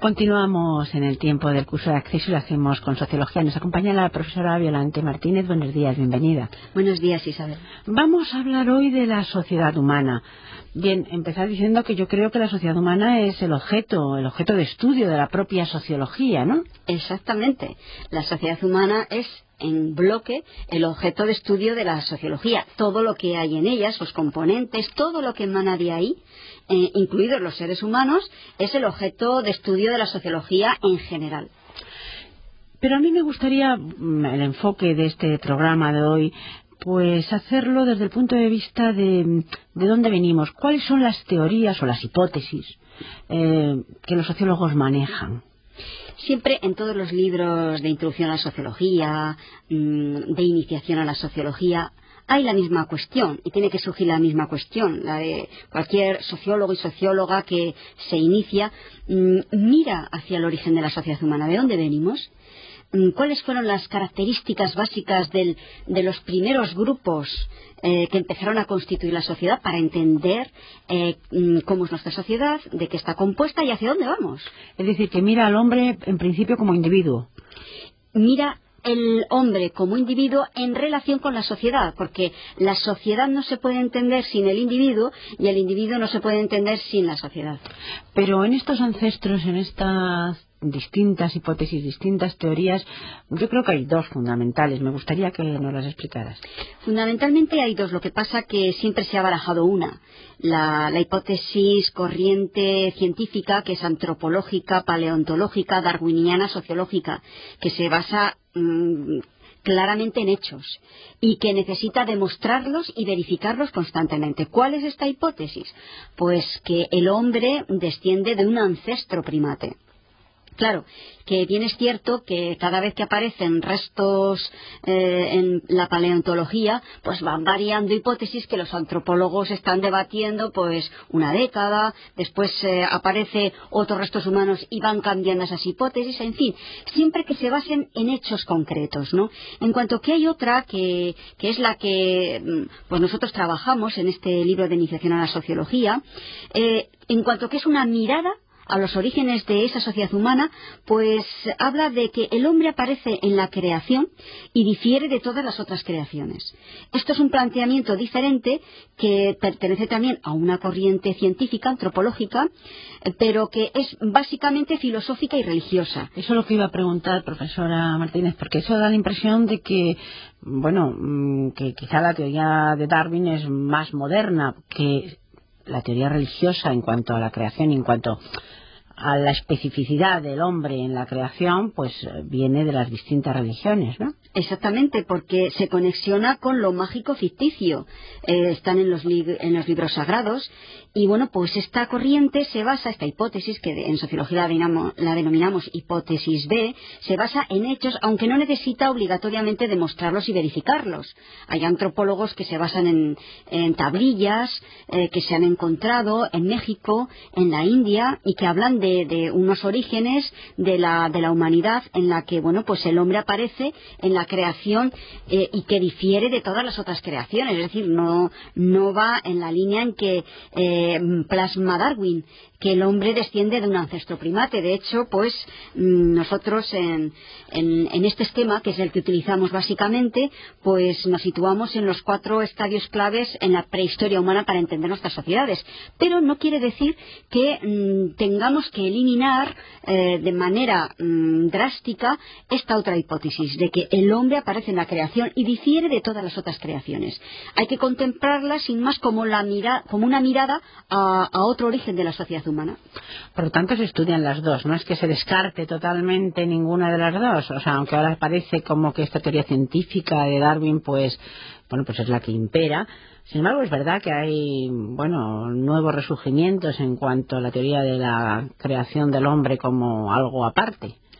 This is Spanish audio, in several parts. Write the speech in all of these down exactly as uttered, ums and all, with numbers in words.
Continuamos en el tiempo del curso de acceso y lo hacemos con sociología. Nos acompaña la profesora Violante Martínez. Buenos días, bienvenida. Buenos días, Isabel. Vamos a hablar hoy de la sociedad humana. Bien, empezar diciendo que yo creo que la sociedad humana es el objeto, el objeto de estudio de la propia sociología, ¿no? Exactamente. La sociedad humana es, en bloque, el objeto de estudio de la sociología. Todo lo que hay en ella, sus componentes, todo lo que emana de ahí, eh, incluidos los seres humanos, es el objeto de estudio de la sociología en general. Pero a mí me gustaría, el enfoque de este programa de hoy, pues hacerlo desde el punto de vista de, de dónde venimos, cuáles son las teorías o las hipótesis eh, que los sociólogos manejan. Siempre en todos los libros de introducción a la sociología, de iniciación a la sociología, hay la misma cuestión y tiene que surgir la misma cuestión. La de cualquier sociólogo y socióloga que se inicia mira hacia el origen de la sociedad humana. ¿De dónde venimos? ¿Cuáles fueron las características básicas del, de los primeros grupos eh, que empezaron a constituir la sociedad para entender eh, cómo es nuestra sociedad, de qué está compuesta y hacia dónde vamos? Es decir, que mira al hombre en principio como individuo. Mira el hombre como individuo en relación con la sociedad, porque la sociedad no se puede entender sin el individuo y el individuo no se puede entender sin la sociedad. Pero en estos ancestros, en estas distintas hipótesis, distintas teorías, yo creo que hay dos fundamentales. Me gustaría que nos las explicaras. Fundamentalmente hay dos. Lo que pasa que siempre se ha barajado una. La, la hipótesis corriente científica, que es antropológica, paleontológica, darwiniana, sociológica, que se basa mmm, claramente en hechos y que necesita demostrarlos y verificarlos constantemente. ¿Cuál es esta hipótesis? Pues que el hombre desciende de un ancestro primate. Claro, que bien es cierto que cada vez que aparecen restos eh, en la paleontología, pues van variando hipótesis que los antropólogos están debatiendo pues una década, después eh, aparece otros restos humanos y van cambiando esas hipótesis, en fin, siempre que se basen en hechos concretos, ¿no? En cuanto que hay otra que, que es la que pues nosotros trabajamos en este libro de iniciación a la sociología, eh, en cuanto que es una mirada a los orígenes de esa sociedad humana, pues habla de que el hombre aparece en la creación y difiere de todas las otras creaciones. Esto es un planteamiento diferente que pertenece también a una corriente científica, antropológica, pero que es básicamente filosófica y religiosa. Eso es lo que iba a preguntar, profesora Martínez, porque eso da la impresión de que, bueno, que quizá la teoría de Darwin es más moderna que la teoría religiosa en cuanto a la creación, en cuanto a la especificidad del hombre en la creación, pues viene de las distintas religiones, ¿no? Exactamente, porque se conexiona con lo mágico ficticio. Eh, están en los, en los libros sagrados y bueno, pues esta corriente se basa, esta hipótesis, que en sociología la denominamos, la denominamos hipótesis B, se basa en hechos, aunque no necesita obligatoriamente demostrarlos y verificarlos. Hay antropólogos que se basan en, en tablillas eh, que se han encontrado en México, en la India, y que hablan de De, de unos orígenes de la, de la humanidad en la que, bueno, pues el hombre aparece en la creación eh, y que difiere de todas las otras creaciones, es decir, no, no va en la línea en que eh, plasma Darwin, que el hombre desciende de un ancestro primate. De hecho, pues nosotros en, en, en este esquema, que es el que utilizamos básicamente, pues nos situamos en los cuatro estadios claves en la prehistoria humana para entender nuestras sociedades. Pero no quiere decir que mmm, tengamos que eliminar eh, de manera mmm, drástica esta otra hipótesis, de que el hombre aparece en la creación y difiere de todas las otras creaciones. Hay que contemplarla sin más como, la mira, como una mirada a, a otro origen de la sociedad humana. Por lo tanto, se estudian las dos, no es que se descarte totalmente ninguna de las dos, o sea, aunque ahora parece como que esta teoría científica de Darwin, pues, bueno, pues es la que impera. Sin embargo, es verdad que hay, bueno, nuevos resurgimientos en cuanto a la teoría de la creación del hombre como algo aparte.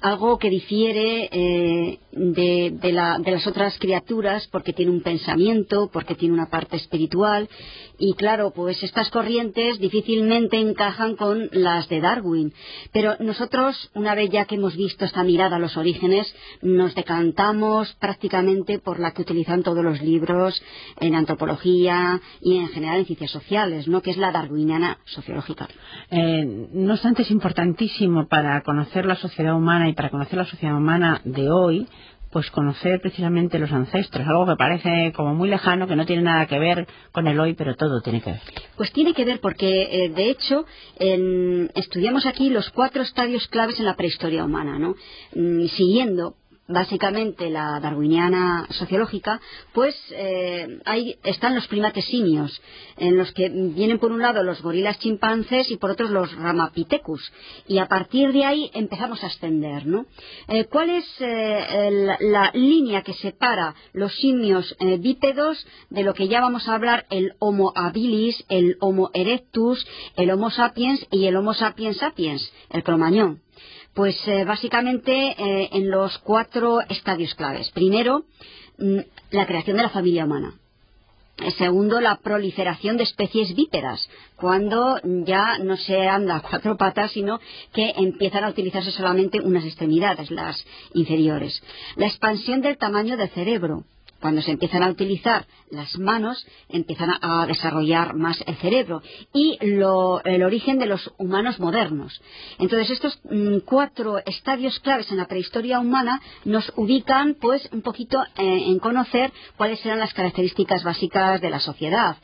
algo que difiere eh, de, de, la, de las otras criaturas, porque tiene un pensamiento, porque tiene una parte espiritual, y claro, pues estas corrientes difícilmente encajan con las de Darwin. Pero nosotros, una vez ya que hemos visto esta mirada a los orígenes, nos decantamos prácticamente por la que utilizan todos los libros en antropología y en general en ciencias sociales, ¿no?, que es la darwiniana sociológica. Eh, no obstante, es importantísimo para conocer la sociedad humana y para conocer la sociedad humana de hoy, pues conocer precisamente los ancestros, algo que parece como muy lejano, que no tiene nada que ver con el hoy, pero todo tiene que ver. Pues tiene que ver porque, eh, de hecho, en, estudiamos aquí los cuatro estadios claves en la prehistoria humana, ¿no? Mm, siguiendo básicamente la darwiniana sociológica, pues eh, ahí están los primates simios, en los que vienen por un lado los gorilas chimpancés y por otros los ramapithecus, y a partir de ahí empezamos a ascender, ¿no? Eh, ¿Cuál es eh, la, la línea que separa los simios eh, bípedos de lo que ya vamos a hablar el Homo habilis, el Homo erectus, el Homo sapiens y el Homo sapiens sapiens, el Cromañón? Pues eh, básicamente eh, en los cuatro estadios claves. Primero, mm, la creación de la familia humana. Segundo, la proliferación de especies bípedas, cuando ya no se anda a cuatro patas, sino que empiezan a utilizarse solamente unas extremidades, las inferiores. La expansión del tamaño del cerebro. Cuando se empiezan a utilizar las manos, empiezan a desarrollar más el cerebro. Y lo, el origen de los humanos modernos. Entonces, estos mmm, cuatro estadios claves en la prehistoria humana nos ubican, pues, un poquito eh, en conocer cuáles eran las características básicas de la sociedad.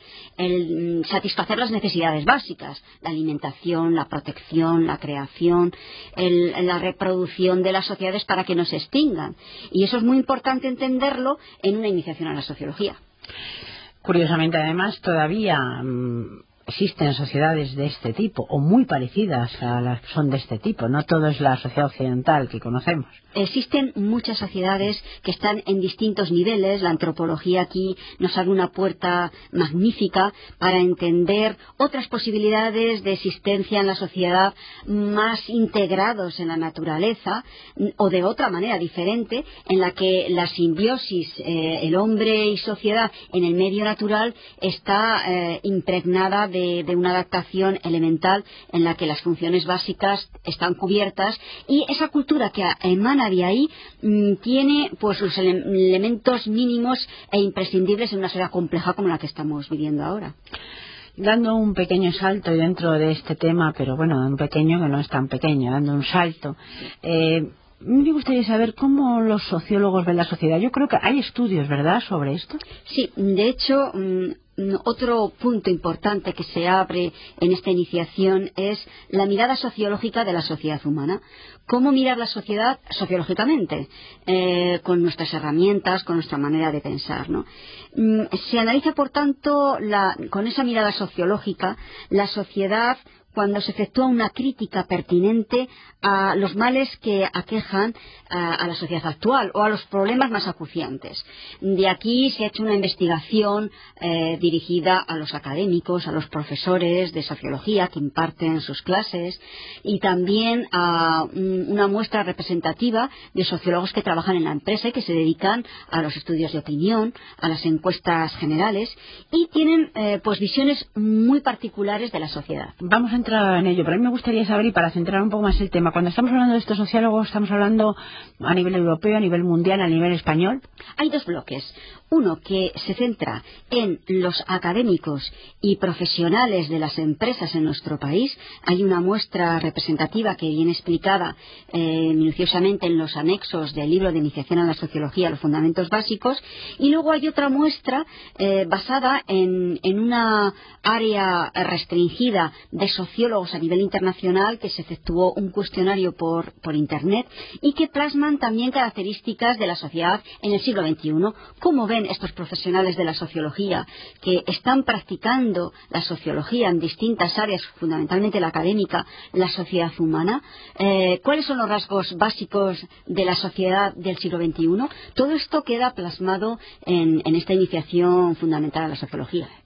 El mmm, satisfacer las necesidades básicas, la alimentación, la protección, la creación, el, la reproducción de las sociedades para que no se extingan. Y eso es muy importante entenderlo en una iniciación a la sociología. Curiosamente, además, todavía mmm, existen sociedades de este tipo, o muy parecidas a las que son de este tipo. No todo es la sociedad occidental que conocemos. Existen muchas sociedades que están en distintos niveles. La antropología aquí nos abre una puerta magnífica para entender otras posibilidades de existencia en la sociedad, más integrados en la naturaleza, o de otra manera diferente, en la que la simbiosis, eh, el hombre y sociedad en el medio natural está eh, impregnada de, de una adaptación elemental en la que las funciones básicas están cubiertas, y esa cultura que emana de ahí mmm, tiene pues los ele elementos mínimos e imprescindibles en una sociedad compleja como la que estamos viviendo ahora. Dando un pequeño salto dentro de este tema, pero bueno, un pequeño que no es tan pequeño, dando un salto, eh, me gustaría saber cómo los sociólogos ven la sociedad. Yo creo que hay estudios, ¿verdad?, sobre esto. Sí, de hecho, mmm, otro punto importante que se abre en esta iniciación es la mirada sociológica de la sociedad humana. ¿Cómo mirar la sociedad sociológicamente? Eh, con nuestras herramientas, con nuestra manera de pensar, ¿no? Mm, se analiza, por tanto, la, con esa mirada sociológica, la sociedad cuando se efectúa una crítica pertinente a los males que aquejan a, a la sociedad actual o a los problemas más acuciantes. De aquí se ha hecho una investigación eh, dirigida a los académicos, a los profesores de sociología que imparten sus clases, y también a un, una muestra representativa de sociólogos que trabajan en la empresa y que se dedican a los estudios de opinión, a las encuestas generales, y tienen eh, pues visiones muy particulares de la sociedad. Vamos a entrar en ello, pero a mí me gustaría saber, y para centrar un poco más el tema, cuando estamos hablando de estos sociólogos, estamos hablando a nivel europeo, a nivel mundial, a nivel español. Hay dos bloques. Uno que se centra en los académicos y profesionales de las empresas en nuestro país. Hay una muestra representativa que viene explicada eh, minuciosamente en los anexos del libro de iniciación a la sociología, los fundamentos básicos. Y luego hay otra muestra eh, basada en, en una área restringida de sociólogos a nivel internacional, que se efectuó un cuestionario por, por internet, y que plasman también características de la sociedad en el siglo veintiuno. ¿Cómo ven estos profesionales de la sociología que están practicando la sociología en distintas áreas, fundamentalmente la académica, la sociedad humana? Eh, ¿Cuáles son los rasgos básicos de la sociedad del siglo veintiuno? Todo esto queda plasmado en, en esta iniciación fundamental a la sociología.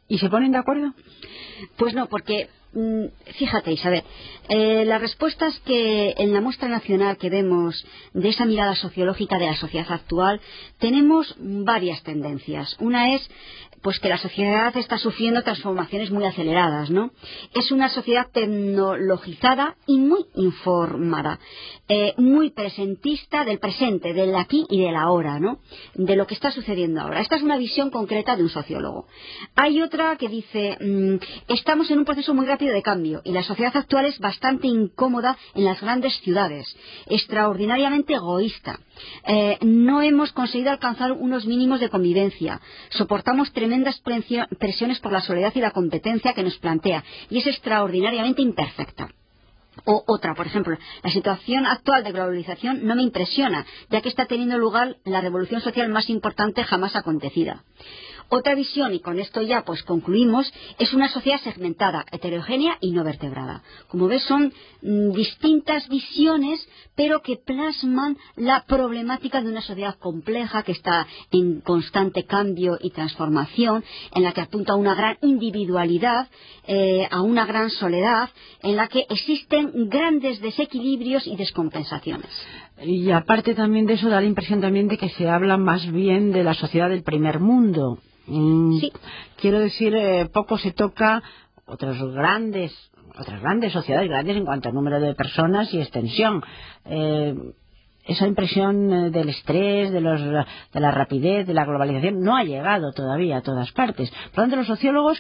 ¿Y se ponen de acuerdo? Pues no, porque fíjate, Isabel, eh, las respuestas que en la muestra nacional que vemos de esa mirada sociológica de la sociedad actual, tenemos varias tendencias. Una es pues que la sociedad está sufriendo transformaciones muy aceleradas, ¿no? Es una sociedad tecnologizada y muy informada, eh, muy presentista del presente, del aquí y del ahora, ¿no? De lo que está sucediendo ahora. Esta es una visión concreta de un sociólogo. Hay otra que dice, mmm, estamos en un proceso muy rápido de cambio y la sociedad actual es bastante incómoda en las grandes ciudades, extraordinariamente egoísta. Eh, no hemos conseguido alcanzar unos mínimos de convivencia, soportamos tremendas presiones por la soledad y la competencia que nos plantea y es extraordinariamente imperfecta. O otra, por ejemplo, la situación actual de globalización no me impresiona, ya que está teniendo lugar la revolución social más importante jamás acontecida. Otra visión, y con esto ya pues concluimos, es una sociedad segmentada, heterogénea y no vertebrada. Como ves, son mm, distintas visiones, pero que plasman la problemática de una sociedad compleja que está en constante cambio y transformación, en la que apunta a una gran individualidad, eh, a una gran soledad, en la que existen grandes desequilibrios y descompensaciones. Y aparte también de eso, da la impresión también de que se habla más bien de la sociedad del primer mundo. Mm, sí. Quiero decir, eh, poco se toca otros grandes, otras grandes sociedades, grandes en cuanto a número de personas y extensión. Eh, esa impresión del estrés, de, los, de la rapidez, de la globalización, no ha llegado todavía a todas partes. Por lo tanto, los sociólogos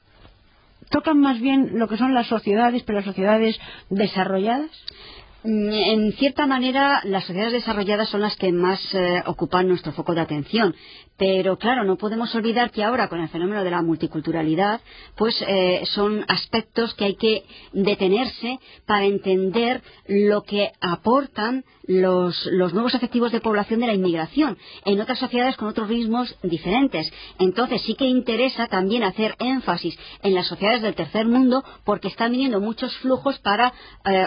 tocan más bien lo que son las sociedades, pero las sociedades desarrolladas. En cierta manera, las sociedades desarrolladas son las que más eh, ocupan nuestro foco de atención. Pero, claro, no podemos olvidar que ahora, con el fenómeno de la multiculturalidad, pues eh, son aspectos que hay que detenerse para entender lo que aportan los, los nuevos efectivos de población de la inmigración en otras sociedades con otros ritmos diferentes. Entonces, sí que interesa también hacer énfasis en las sociedades del tercer mundo, porque están viniendo muchos flujos para eh,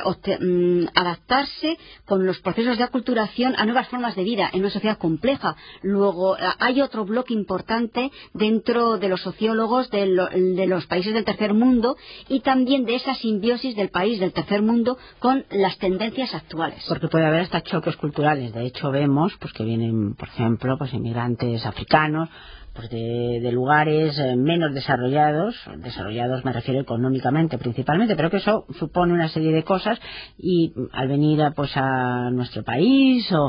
adaptarse con los procesos de aculturación a nuevas formas de vida en una sociedad compleja. Luego, hay otro bloque importante dentro de los sociólogos de, lo, de los países del tercer mundo y también de esa simbiosis del país del tercer mundo con las tendencias actuales. Porque puede haber hasta choques culturales. De hecho, vemos pues que vienen, por ejemplo, pues inmigrantes africanos, pues de, de lugares eh, menos desarrollados, desarrollados me refiero económicamente principalmente, pero que eso supone una serie de cosas y al venir a, pues a nuestro país o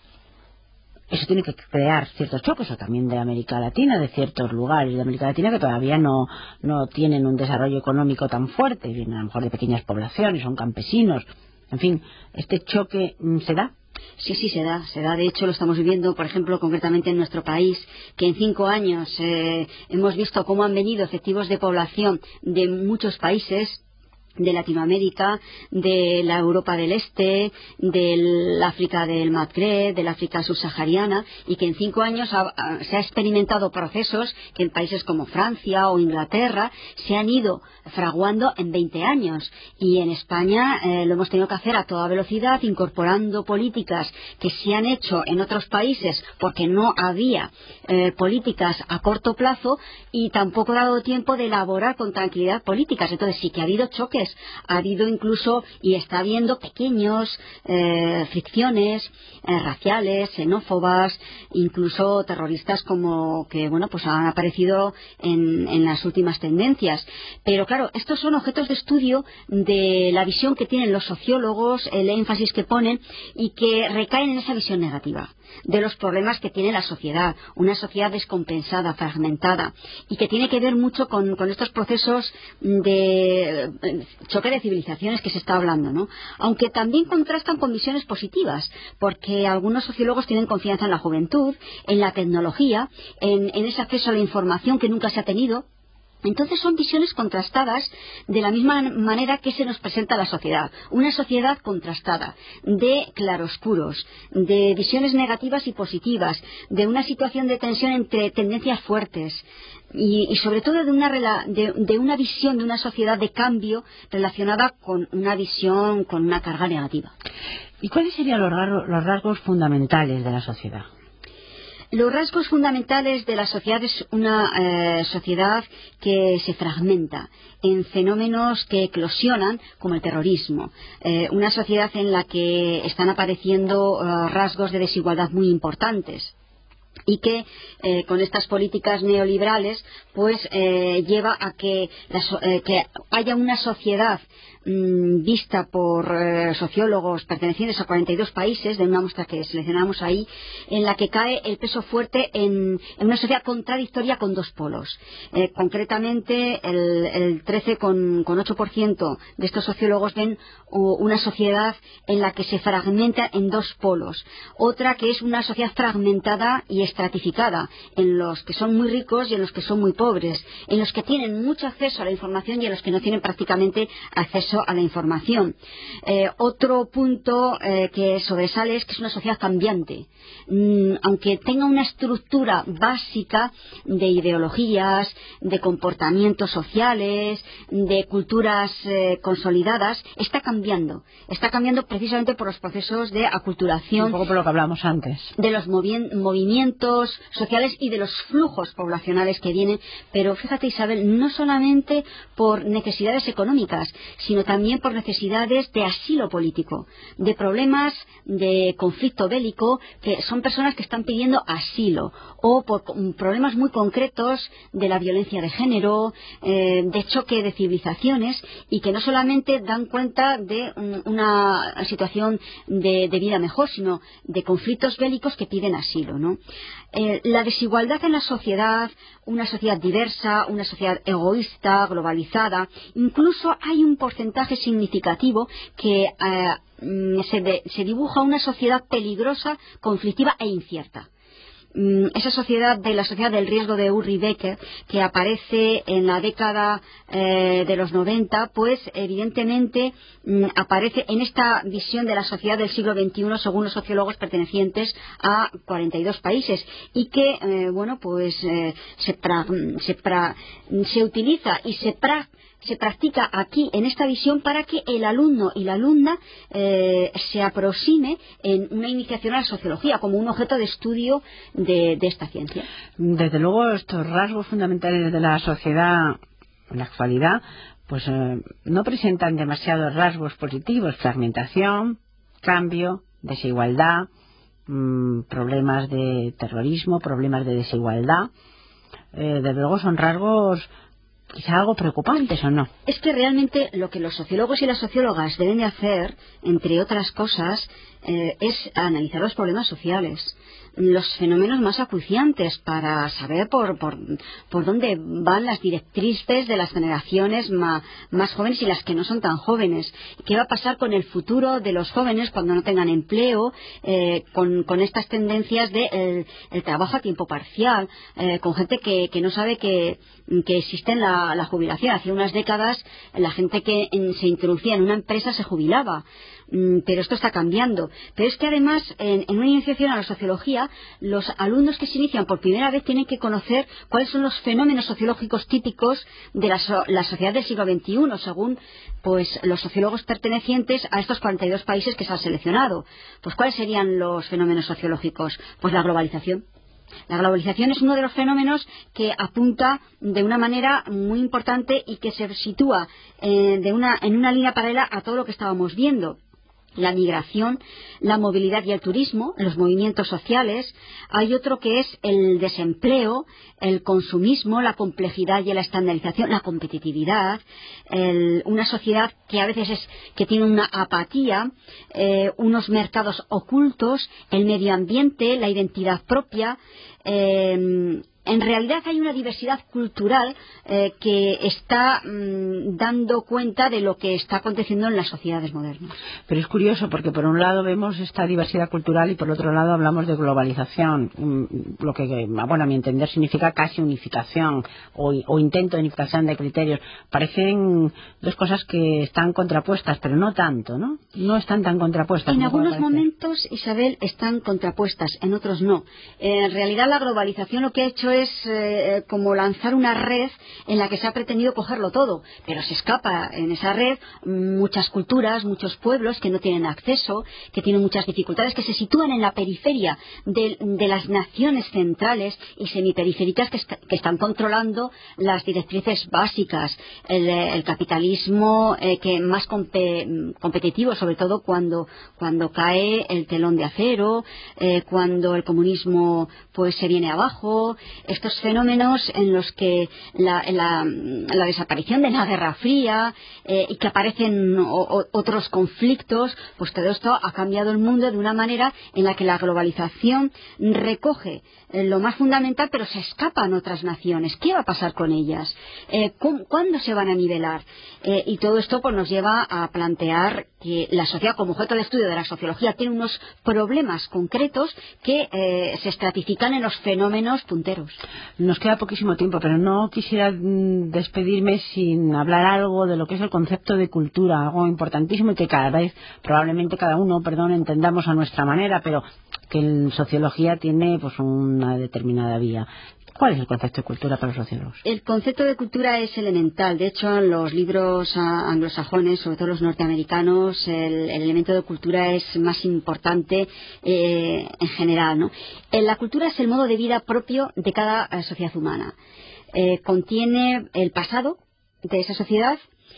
eso tiene que crear ciertos choques, o también de América Latina, de ciertos lugares de América Latina que todavía no, no tienen un desarrollo económico tan fuerte, vienen a lo mejor de pequeñas poblaciones, son campesinos, en fin, este choque ¿se da? Sí, sí, se da, se da. De hecho, lo estamos viviendo, por ejemplo, concretamente en nuestro país, que en cinco años eh, hemos visto cómo han venido efectivos de población de muchos países, de Latinoamérica, de la Europa del Este, del África del Magreb, del África subsahariana, y que en cinco años ha, ha, se ha experimentado procesos que en países como Francia o Inglaterra se han ido fraguando en veinte años. Y en España eh, lo hemos tenido que hacer a toda velocidad, incorporando políticas que se han hecho en otros países porque no había eh, políticas a corto plazo y tampoco ha dado tiempo de elaborar con tranquilidad políticas. Entonces sí que ha habido choques. Ha habido incluso y está habiendo pequeños eh, fricciones eh, raciales, xenófobas, incluso terroristas como que bueno pues han aparecido en, en las últimas tendencias. Pero claro, estos son objetos de estudio de la visión que tienen los sociólogos, el énfasis que ponen y que recaen en esa visión negativa de los problemas que tiene la sociedad, una sociedad descompensada, fragmentada, y que tiene que ver mucho con, con estos procesos de choque de civilizaciones que se está hablando, ¿no? Aunque también contrastan con visiones positivas, porque algunos sociólogos tienen confianza en la juventud, en la tecnología, en, en ese acceso a la información que nunca se ha tenido. Entonces son visiones contrastadas de la misma manera que se nos presenta la sociedad. Una sociedad contrastada, de claroscuros, de visiones negativas y positivas, de una situación de tensión entre tendencias fuertes y, y sobre todo de una, de, de una visión de una sociedad de cambio relacionada con una visión con una carga negativa. ¿Y cuáles serían los rasgos, los rasgos fundamentales de la sociedad? Los rasgos fundamentales de la sociedad es una eh, sociedad que se fragmenta en fenómenos que eclosionan, como el terrorismo. Eh, una sociedad en la que están apareciendo uh, rasgos de desigualdad muy importantes. Y que eh, con estas políticas neoliberales pues eh, lleva a que, la so eh, que haya una sociedad mmm, vista por eh, sociólogos pertenecientes a cuarenta y dos países, de una muestra que seleccionamos ahí, en la que cae el peso fuerte en, en una sociedad contradictoria con dos polos. Eh, concretamente el, el trece coma ocho por ciento de estos sociólogos ven uh, una sociedad en la que se fragmenta en dos polos, otra que es una sociedad fragmentada y estratificada, en los que son muy ricos y en los que son muy pobres, en los que tienen mucho acceso a la información y en los que no tienen prácticamente acceso a la información. Eh, otro punto eh, que sobresale es que es una sociedad cambiante. Mm, aunque tenga una estructura básica de ideologías, de comportamientos sociales, de culturas eh, consolidadas, está cambiando. Está cambiando precisamente por los procesos de aculturación. Un poco por lo que hablamos antes. De los movimientos sociales y de los flujos poblacionales que vienen, pero fíjate, Isabel, no solamente por necesidades económicas, sino también por necesidades de asilo político, de problemas de conflicto bélico, que son personas que están pidiendo asilo, o por problemas muy concretos de la violencia de género, eh, de choque de civilizaciones, y que no solamente dan cuenta de un, una situación de, de vida mejor, sino de conflictos bélicos que piden asilo, ¿no? Eh, la desigualdad en la sociedad, una sociedad diversa, una sociedad egoísta, globalizada, incluso hay un porcentaje significativo que eh, se, de, se dibuja una sociedad peligrosa, conflictiva e incierta. Esa sociedad de la sociedad del riesgo de Uri Becker, que aparece en la década eh, de los noventa, pues evidentemente mm, aparece en esta visión de la sociedad del siglo veintiuno según los sociólogos pertenecientes a cuarenta y dos países, y que eh, bueno pues eh, se, pra, se, pra, se utiliza y se pra, se practica aquí en esta visión para que el alumno y la alumna eh, se aproxime en una iniciación a la sociología como un objeto de estudio de, de esta ciencia. Desde luego, estos rasgos fundamentales de la sociedad en la actualidad pues eh, no presentan demasiados rasgos positivos: fragmentación, cambio, desigualdad, mmm, problemas de terrorismo, problemas de desigualdad. Eh, desde luego son rasgos quizá algo preocupantes, ¿o no? Es que realmente lo que los sociólogos y las sociólogas deben de hacer, entre otras cosas, eh, es analizar los problemas sociales, los fenómenos más acuciantes, para saber por, por, por dónde van las directrices de las generaciones ma, más jóvenes y las que no son tan jóvenes. ¿Qué va a pasar con el futuro de los jóvenes cuando no tengan empleo, eh, con, con estas tendencias de el, el trabajo a tiempo parcial, eh, con gente que, que no sabe que, que existe la, la jubilación? Hace unas décadas la gente que en, se introducía en una empresa se jubilaba. Pero esto está cambiando. Pero es que además en, en una iniciación a la sociología, los alumnos que se inician por primera vez tienen que conocer cuáles son los fenómenos sociológicos típicos de la, so, la sociedad del siglo veintiuno, según pues los sociólogos pertenecientes a estos cuarenta y dos países que se han seleccionado. Pues ¿cuáles serían los fenómenos sociológicos? Pues la globalización. La globalización es uno de los fenómenos que apunta de una manera muy importante y que se sitúa eh, de una, en una línea paralela a todo lo que estábamos viendo. La migración, la movilidad y el turismo, los movimientos sociales. Hay otro que es el desempleo, el consumismo, la complejidad y la estandarización, la competitividad, el, una sociedad que a veces es que tiene una apatía, eh, unos mercados ocultos, el medio ambiente, la identidad propia. Eh, En realidad hay una diversidad cultural eh, que está mmm, dando cuenta de lo que está aconteciendo en las sociedades modernas. Pero es curioso porque por un lado vemos esta diversidad cultural y por otro lado hablamos de globalización, mmm, lo que, bueno, a mi entender significa casi unificación o, o intento de unificación de criterios. Parecen dos cosas que están contrapuestas, pero no tanto, ¿no? No están tan contrapuestas. En algunos momentos, Isabel, están contrapuestas, en otros no. Eh, en realidad la globalización lo que ha hecho es eh, como lanzar una red en la que se ha pretendido cogerlo todo, pero se escapa en esa red muchas culturas, muchos pueblos que no tienen acceso, que tienen muchas dificultades, que se sitúan en la periferia de, de las naciones centrales y semiperiféricas que, est que están controlando las directrices básicas, el, el capitalismo eh, que más compe competitivo, sobre todo cuando, cuando cae el telón de acero, eh, cuando el comunismo pues se viene abajo, estos fenómenos en los que la, la, la desaparición de la Guerra Fría eh, y que aparecen o, o, otros conflictos, pues todo esto ha cambiado el mundo de una manera en la que la globalización recoge eh, lo más fundamental, pero se escapan otras naciones. ¿Qué va a pasar con ellas? Eh, ¿Cuándo se van a nivelar? Eh, y todo esto pues nos lleva a plantear que la sociedad, como objeto de estudio de la sociología, tiene unos problemas concretos que eh, se estratifican en los fenómenos punteros. Nos queda poquísimo tiempo, pero no quisiera despedirme sin hablar algo de lo que es el concepto de cultura, algo importantísimo y que cada vez, probablemente cada uno, perdón, entendamos a nuestra manera, pero que en sociología tiene pues una determinada vía. ¿Cuál es el concepto de cultura para los sociólogos? El concepto de cultura es elemental. De hecho, en los libros anglosajones, sobre todo los norteamericanos, el, el elemento de cultura es más importante eh, en general, ¿no? La cultura es el modo de vida propio de cada eh, sociedad humana. Eh, contiene el pasado de esa sociedad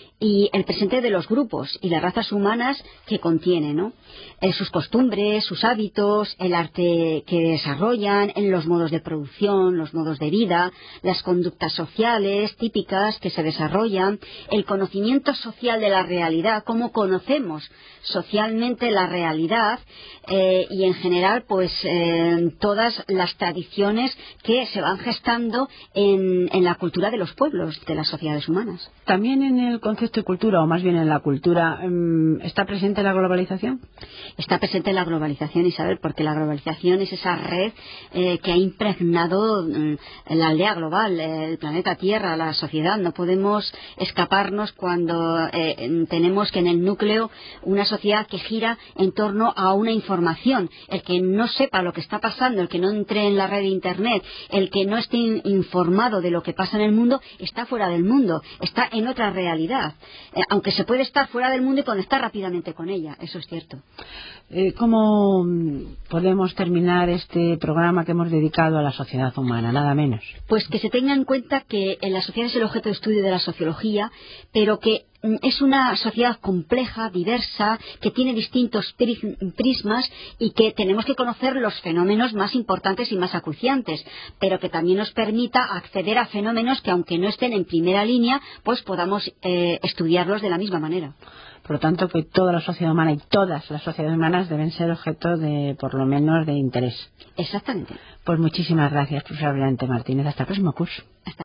y el presente de los grupos y las razas humanas que contiene, ¿no? Eh, sus costumbres, sus hábitos, el arte que desarrollan, en los modos de producción, los modos de vida, las conductas sociales típicas que se desarrollan, el conocimiento social de la realidad, cómo conocemos socialmente la realidad eh, y en general pues eh, todas las tradiciones que se van gestando en, en la cultura de los pueblos, de las sociedades humanas. También en el concepto de cultura, o más bien en la cultura, ¿está presente la globalización? Está presente la globalización, Isabel, porque la globalización es esa red eh, que ha impregnado eh, la aldea global, eh, el planeta Tierra, la sociedad. No podemos escaparnos cuando eh, tenemos que en el núcleo una sociedad que gira en torno a una información. El que no sepa lo que está pasando, el que no entre en la red de Internet, el que no esté informado de lo que pasa en el mundo, está fuera del mundo, está en otra realidad. Eh, aunque se puede estar fuera del mundo y conectar rápidamente con ella, eso es cierto. Eh, ¿Cómo podemos terminar este programa que hemos dedicado a la sociedad humana? Nada menos. Pues que se tenga en cuenta que la sociedad es el objeto de estudio de la sociología, pero que es una sociedad compleja, diversa, que tiene distintos prismas y que tenemos que conocer los fenómenos más importantes y más acuciantes, pero que también nos permita acceder a fenómenos que, aunque no estén en primera línea, pues podamos eh, estudiarlos de la misma manera. Por lo tanto, que toda la sociedad humana y todas las sociedades humanas deben ser objeto de, por lo menos, de interés. Exactamente. Pues muchísimas gracias, profesora Brilante Martínez. Hasta el próximo curso. Hasta